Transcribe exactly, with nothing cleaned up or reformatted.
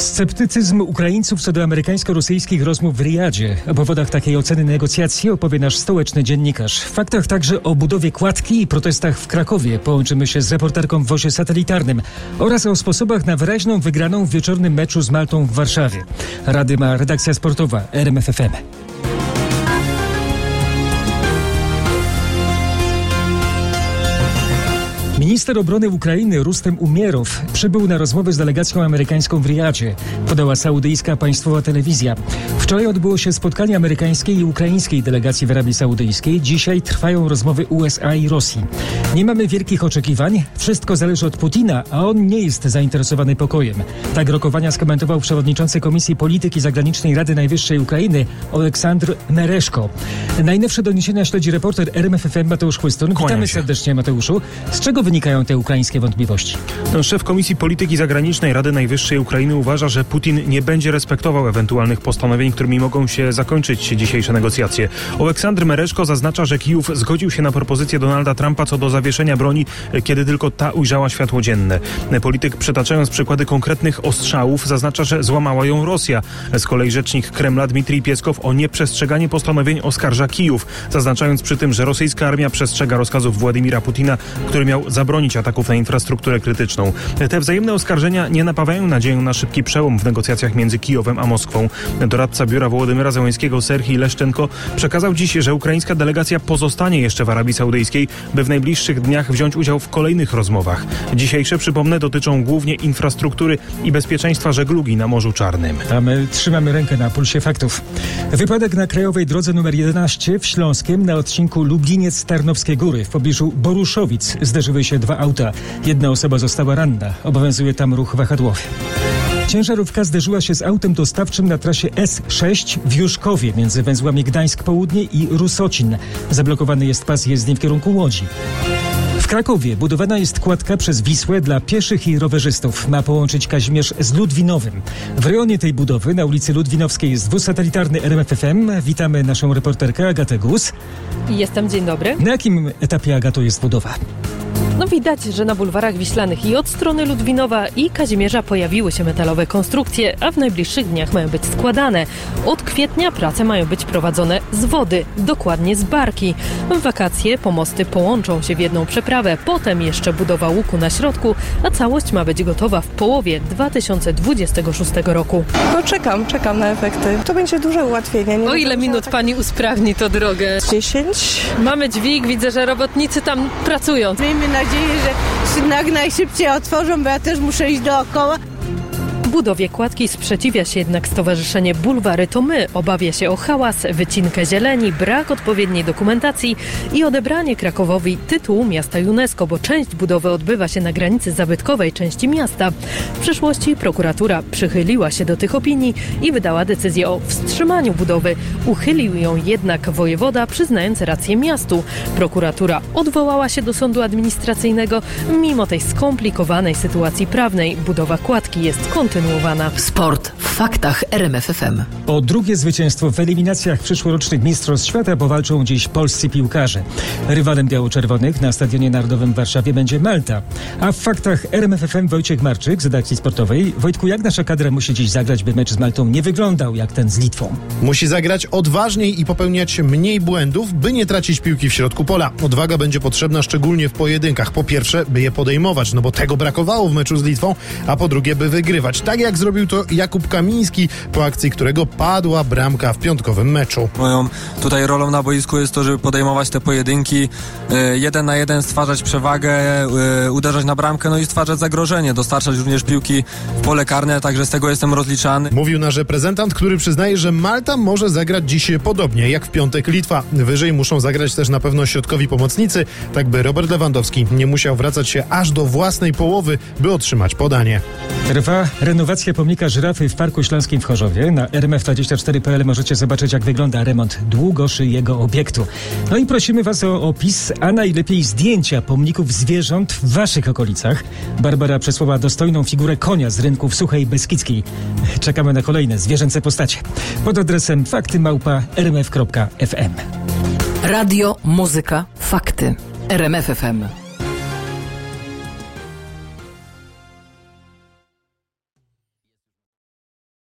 Sceptycyzm Ukraińców co do amerykańsko-rosyjskich rozmów w Riyadzie. O powodach takiej oceny negocjacji opowie nasz stołeczny dziennikarz. W faktach także o budowie kładki i protestach w Krakowie. Połączymy się z reporterką w wozie satelitarnym oraz o sposobach na wyraźną wygraną w wieczornym meczu z Maltą w Warszawie. Rady ma redakcja sportowa R M F F M. Minister obrony Ukrainy Rustem Umierow przybył na rozmowę z delegacją amerykańską w Riyadzie, podała saudyjska państwowa telewizja. Wczoraj odbyło się spotkanie amerykańskiej i ukraińskiej delegacji w Arabii Saudyjskiej. Dzisiaj trwają rozmowy U S A i Rosji. Nie mamy wielkich oczekiwań, wszystko zależy od Putina, a on nie jest zainteresowany pokojem. Tak rokowania skomentował przewodniczący Komisji Polityki Zagranicznej Rady Najwyższej Ukrainy Oleksandr Mereszko. Najnowsze doniesienia śledzi reporter R M F F M Mateusz Chłystun. Witamy serdecznie, Mateuszu. Z czego wynikają te ukraińskie wątpliwości? No, szef Komisji Polityki Zagranicznej Rady Najwyższej Ukrainy uważa, że Putin nie będzie respektował ewentualnych postanowień, którymi mogą się zakończyć dzisiejsze negocjacje. Oleksandr Mereszko zaznacza, że Kijów zgodził się na propozycję Donalda Trumpa co do zawieszenia broni, kiedy tylko ta ujrzała światło dzienne. Polityk, przytaczając przykłady konkretnych ostrzałów, zaznacza, że złamała ją Rosja. Z kolei rzecznik Kremla Dmitrij Pieskow o nieprzestrzeganie postanowień oskarża Kijów, zaznaczając przy tym, że rosyjska armia przestrzega rozkazów Władimira Putina, który miał zabronić ataków na infrastrukturę krytyczną. Te wzajemne oskarżenia nie napawają nadzieją na szybki przełom w negocjacjach między Kijowem a Moskwą. Doradca biura Wołodymyra Zełenskiego Serhij Leszczenko przekazał dziś, że ukraińska delegacja pozostanie jeszcze w Arabii Saudyjskiej, by w najbliższych dniach wziąć udział w kolejnych rozmowach. Dzisiejsze, przypomnę, dotyczą głównie infrastruktury i bezpieczeństwa żeglugi na Morzu Czarnym. A my trzymamy rękę na pulsie faktów. Wypadek na krajowej drodze numer jedenaście w Śląskiem na odcinku Lubliniec-Tarnowskie Góry w pobliżu Boruszowic zderzyły się dwa auta. Jedna osoba została ranna. Obowiązuje tam ruch wahadłowy. Ciężarówka zderzyła się z autem dostawczym na trasie S sześć w Juszkowie między węzłami Gdańsk Południe i Rusocin. Zablokowany jest pas jezdni w kierunku Łodzi. W Krakowie budowana jest kładka przez Wisłę dla pieszych i rowerzystów. Ma połączyć Kazimierz z Ludwinowym. W rejonie tej budowy na ulicy Ludwinowskiej jest wóz satelitarny R M F F M. Witamy naszą reporterkę Agatę Gus. Jestem, dzień dobry. Na jakim etapie, Agato, jest budowa? No widać, że na bulwarach wiślanych i od strony Ludwinowa i Kazimierza pojawiły się metalowe konstrukcje, a w najbliższych dniach mają być składane. Od kwietnia prace mają być prowadzone z wody, dokładnie z barki. W wakacje pomosty połączą się w jedną przeprawę, potem jeszcze budowa łuku na środku, a całość ma być gotowa w połowie dwa tysiące dwudziestego szóstego roku. No czekam, czekam na efekty. To będzie duże ułatwienie. Nie o ile minut tak... pani usprawni tę drogę? dziesięć. Mamy dźwig, widzę, że robotnicy tam pracują. Miejmy nadzieję, że jak najszybciej otworzą, bo ja też muszę iść dookoła. Budowie kładki sprzeciwia się jednak Stowarzyszenie Bulwary to My. Obawia się o hałas, wycinkę zieleni, brak odpowiedniej dokumentacji i odebranie Krakowowi tytułu miasta UNESCO, bo część budowy odbywa się na granicy zabytkowej części miasta. W przyszłości prokuratura przychyliła się do tych opinii i wydała decyzję o wstrzymaniu budowy. Uchylił ją jednak wojewoda, przyznając rację miastu. Prokuratura odwołała się do sądu administracyjnego. Mimo tej skomplikowanej sytuacji prawnej budowa kładki jest kontynuowana. Sport w faktach R M F F M. O drugie zwycięstwo w eliminacjach przyszłorocznych Mistrzostw Świata powalczą dziś polscy piłkarze. Rywalem biało-czerwonych na Stadionie Narodowym w Warszawie będzie Malta. A w faktach R M F F M Wojciech Marczyk z redakcji sportowej. Wojtku, jak nasza kadra musi dziś zagrać, by mecz z Maltą nie wyglądał jak ten z Litwą? Musi zagrać odważniej i popełniać mniej błędów, by nie tracić piłki w środku pola. Odwaga będzie potrzebna szczególnie w pojedynkach. Po pierwsze, by je podejmować, no bo tego brakowało w meczu z Litwą, a po drugie, by wygrywać. Tak jak zrobił to Jakub Kamiński, po akcji którego padła bramka w piątkowym meczu. Moją tutaj rolą na boisku jest to, żeby podejmować te pojedynki, e, jeden na jeden stwarzać przewagę, e, uderzać na bramkę, no i stwarzać zagrożenie, dostarczać również piłki w pole karne, także z tego jestem rozliczany. Mówił nasz reprezentant, który przyznaje, że Malta może zagrać dziś podobnie jak w piątek Litwa. Wyżej muszą zagrać też na pewno środkowi pomocnicy, tak by Robert Lewandowski nie musiał wracać się aż do własnej połowy, by otrzymać podanie. Trwa renowacja pomnika żyrafy w Parku Śląskim w Chorzowie. Na R M F dwadzieścia cztery kropka p l możecie zobaczyć, jak wygląda remont długoszyjego obiektu. No i prosimy Was o opis, a najlepiej zdjęcia pomników zwierząt w Waszych okolicach. Barbara przesłała dostojną figurę konia z rynku w Suchej Beskidzkiej. Czekamy na kolejne zwierzęce postacie. Pod adresem fakty małpa r m f kropka f m. Radio, muzyka, fakty. R M F F M.